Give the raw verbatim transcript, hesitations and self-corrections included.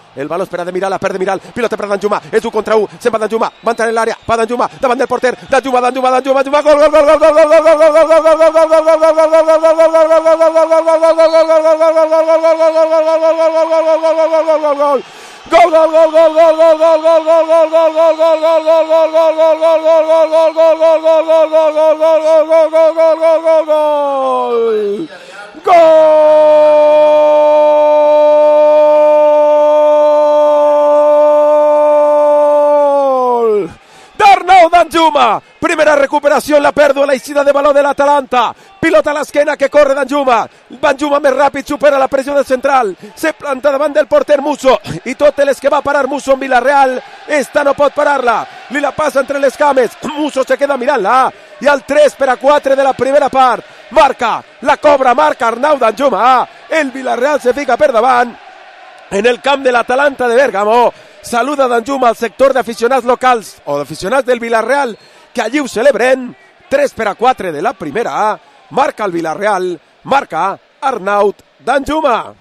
el baló espera de Miral, la perde Miral, pilota per Danjuma, és un contra un, se'n va Danjuma, va entrar en l'àrea, va Danjuma, davant del porter, Danjuma, Danjuma, Danjuma, Danjuma, gol, gol, gol, gol, gol, gol, gol, gol, gol, gol, Danjuma, primera recuperació, la pèrdua, la eixida de baló de l'Atalanta, pilota a l'esquena que corre Danjuma, Danjuma més ràpid, supera la pressió del central, se planta davant del porter Musso, i tot les que va parar Musso en Villarreal, esta no pot parar-la, li la passa entre les cames, Musso se queda mirant-la, i al tres per a quatre de la primera part, marca, la cobra, marca Arnau Danjuma, el Villarreal se fica per davant, en el camp de l'Atalanta de Bèrgamo. Saluda Danjuma al sector d'aficionats locals o d'aficionats del Villarreal que allí ho celebren. tres per a quatre de la primera. Marca el Villarreal, marca Arnau Danjuma.